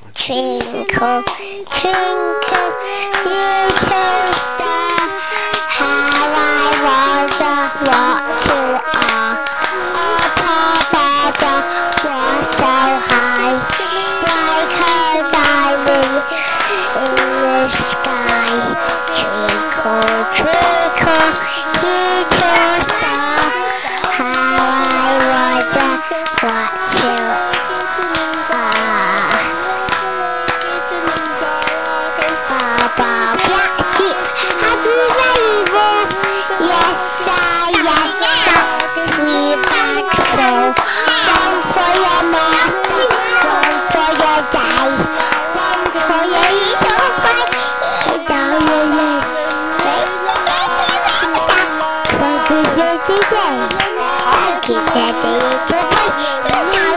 Twinkle, twinkle, little star, how I wonder what you are. Up above was so high, like a diamond in the sky. Twinkle, twinkle, little star, how I wonder what you are. Baba Black Sheep, happy rainbow, yes sweet back soul. One for your mom, one for your dad, one for your little fight, down your leg. Thank you, Daddy, little boy.